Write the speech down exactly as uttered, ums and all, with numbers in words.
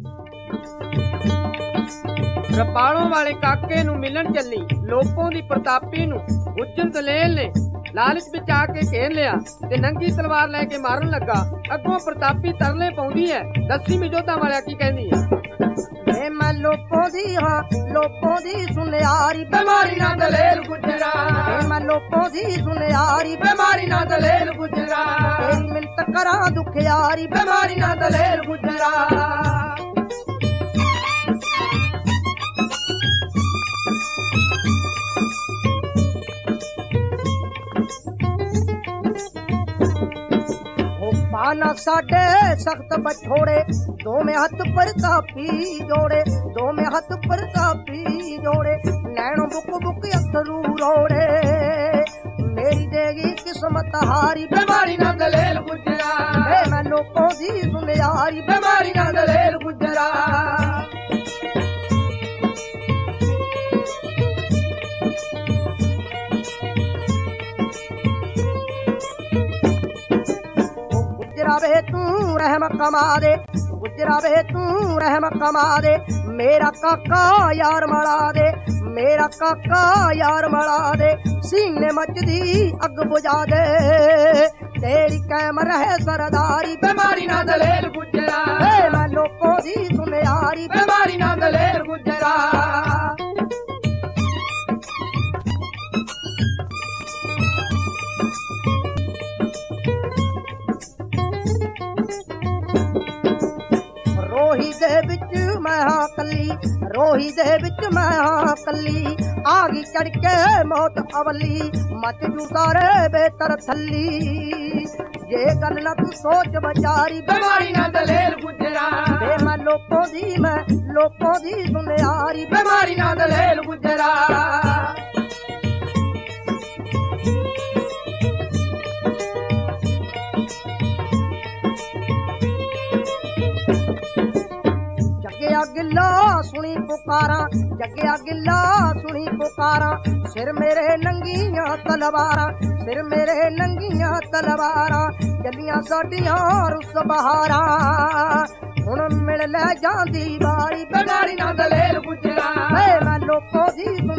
रपालों वाले काके नूं मिलन चली लोपों दी प्रतापी नूं गुज्जर दलेल ने लालच विच आके घेर लिया ते नंगी तलवार लैके मारन लगा। अगों प्रतापी तरले पाउंदी है, दसी मिजोधा वालिया की कहंदी है। मैं लोपों दी हां लोपों दी सुनियारी बीमारी ना दलेल गुजरा। मैं लोपों दी सुनियारी बीमारी ना दलेल गुजरा। तेरी मिन्नत करा दुखियारी बीमारी ना दलेल गुजरा। पाना साडे सख्त बछोड़े दो में हथ प्रतापी जोड़े। दो में हथ प्रतापी जोड़े नैनो बुक बुक अथरू रोड़े। मेरी देगी किस्मत हारी बीमारी ना दलेल गुजरा। मैं लोगों दी सुनियारी बीमारी ना दलेल गुजरा। गुजरावे तू रहम कमा दे गुजरावे तू रहम कमा दे। मेरा काका यार मड़ा दे मेरा काका यार मड़ा दे। सीने मचदी अग बुझा दे तेरी कैमर है सरदारी बीमारी ना दलेल गुजरा। मैं लोगों दी सुनियारी बीमारी ना दलेल गुजरा। रोही दे विच मैं हां कली रोही दे विच मैं हां कली। आगी चढ़ के मौत अवली मच जू सारे बेतर थली। ये गल ना तू सोच बचारी बीमारी ना दलेल गुजरा। मैं लोगों दी मैं लोगों दी सुनियारी बीमारी ना दलेल गुजरा। जग्या गिल्ला सुनी पुकारा जग्या गिल्ला सुनी पुकारा। सिर मेरे नंगियां तलवारा सिर मेरे नंगियां तलवारा। जलियां साडियां रुस बहारा हुण मिल ले जांदी बारी बीमारी ना दलेल गुजरा। मैं लोगों दी